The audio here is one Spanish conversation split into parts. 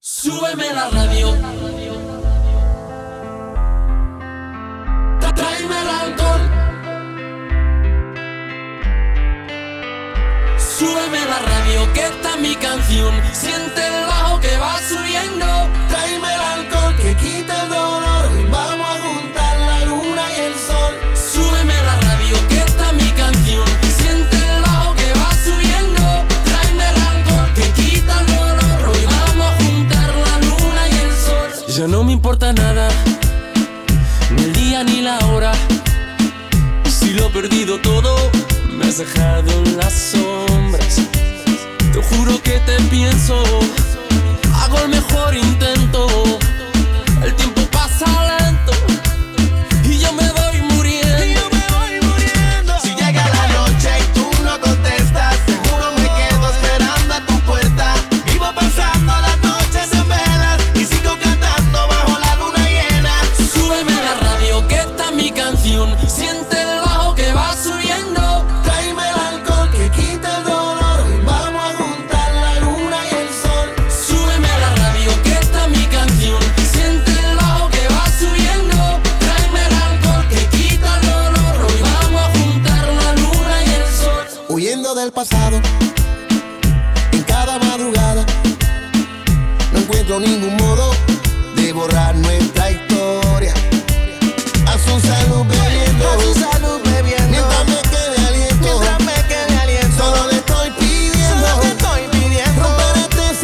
Súbeme la radio. Tráeme el alcohol. Súbeme la radio, que esta es mi canción. Siente el bajo que va subiendo. Tráeme el alcohol que quita el dolor. Vamos a juntar la luna y el sol. Súbeme la radio, que esta es mi canción. Siente el bajo que va subiendo. Tráeme el alcohol que quita el dolor. Hoy vamos a juntar la luna y el sol. Ya no me importa nada, ni el día ni la hora. Si lo he perdido todo, me has dejado en las sombras. Te juro que te pienso, hago el mejor intento. El tiempo pasa lento y yo me voy muriendo. Si llega la noche y tú no contestas, seguro me quedo esperando a tu puerta. Vivo pasando las noches en velas y sigo cantando bajo la luna llena. Súbeme la radio, que esta es mi canción. Siente el bajo que va subiendo. Tráeme el alcohol que quita el dolor. Vamos a juntar la luna y el sol. Súbeme la radio, que esta es mi canción. Siente el bajo que va subiendo. Tráeme el alcohol que quita el dolor. Hoy vamos a juntar la luna y el sol. Huyendo del pasado, en cada madrugada, no encuentro ningún modo de borrar nuestra historia. A su salud bebiendo, mientras me quede aliento, solo le estoy pidiendo, romper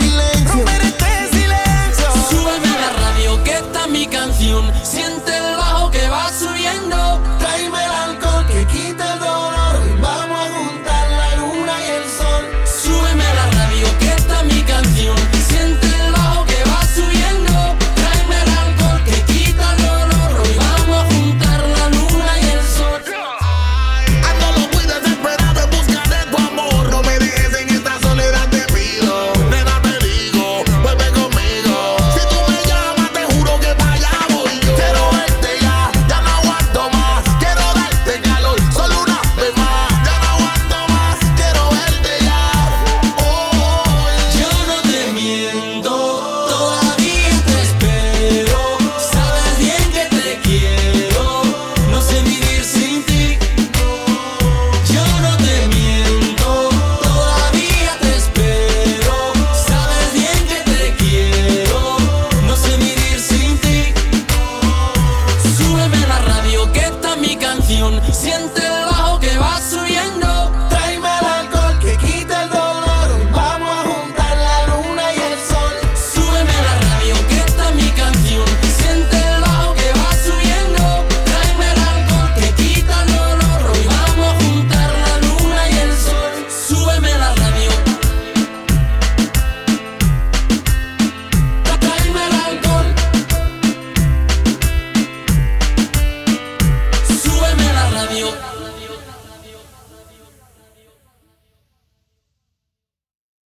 este silencio. Súbeme la radio, que esta es mi canción. Siente el bajo que va subiendo. Tráeme el alcohol que quita el dolor. Vamos a juntar la luna y el sol. Súbeme la radio, que esta es mi canción. Siente el bajo que va subiendo. Tráeme el alcohol que quita el dolor. Hoy vamos a juntar la luna y el sol. Ando loco y desesperado en busca de tu amor. No me dejes en esta soledad, te pido. Nena, te digo, vuelve conmigo. Si tú me llamas, te juro que para allá voy yo. Quiero verte ya, ya no aguanto más. Quiero darte calor, solo una vez más. Ya no aguanto más, quiero verte ya. Yo no te miento, todavía te espero. Sabes bien que te quiero, no sé vivir sin ti. Yo no te miento, todavía te espero. Sabes bien que te quiero, no sé vivir sin ti. Súbeme la radio, que esta es mi canción. Siente el bajo que va subiendo. Tráeme el alcohol que quita el dolor. Vamos a juntar la luna y el sol. Súbeme la radio, que esta es mi canción. Siente el bajo que va subiendo. Tráeme el alcohol que quita el dolor. Hoy vamos a juntar la luna y el sol. Súbeme la radio. Tráeme el alcohol. Súbeme la radio.